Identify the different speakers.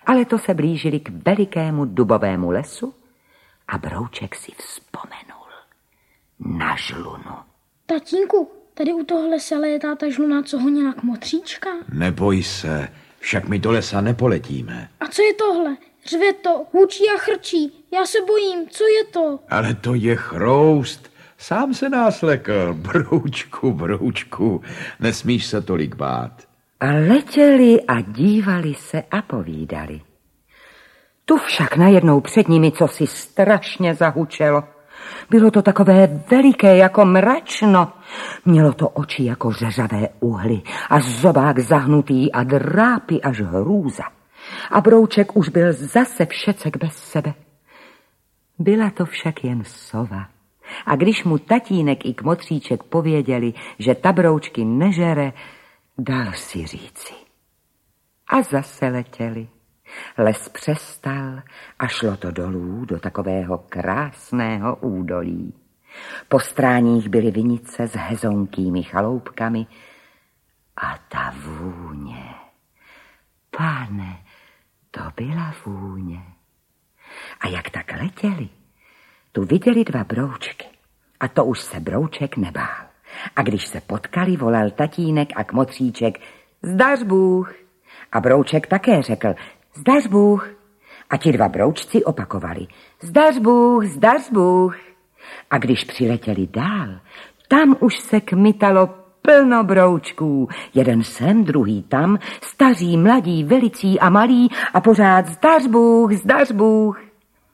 Speaker 1: Ale to se blížili k velikému dubovému lesu a Brouček si vzpomenul na žlunu.
Speaker 2: Tatínku, tady u toho lesa létá ta žluna, co honila kmotříčka?
Speaker 3: Neboj se, však my do lesa nepoletíme.
Speaker 2: A co je tohle? Řve to, hučí a chrčí. Já se bojím, co je to?
Speaker 3: Ale to je chroust. Sám se nás lekl. Broučku, nesmíš se tolik bát.
Speaker 1: A letěli a dívali se a povídali. Tu však najednou před nimi cosi strašně zahučelo. Bylo to takové veliké jako mračno. Mělo to oči jako řeřavé uhly a zobák zahnutý a drápy až hrůza. A Brouček už byl zase všecek bez sebe. Byla to však jen sova. A když mu tatínek i kmotříček pověděli, že ta Broučky nežere, dal si říci. A zase letěli. Les přestal a šlo to dolů do takového krásného údolí. Po stráních byly vinice s hezonkými chaloupkami a ta vůně. Pane, to byla vůně. A jak tak letěli, tu viděli 2 broučky. A to už se Brouček nebál. A když se potkali, volal tatínek a kmotříček: Zdař Bůh. A Brouček také řekl: Zdař Bůh. A ti 2 broučci opakovali: Zdař Bůh, zdař Bůh. A když přiletěli dál, tam už se kmitalo plno broučků. Jeden sem, druhý tam, staří, mladí, velicí a malí a pořád zdař Bůh, zdař Bůh.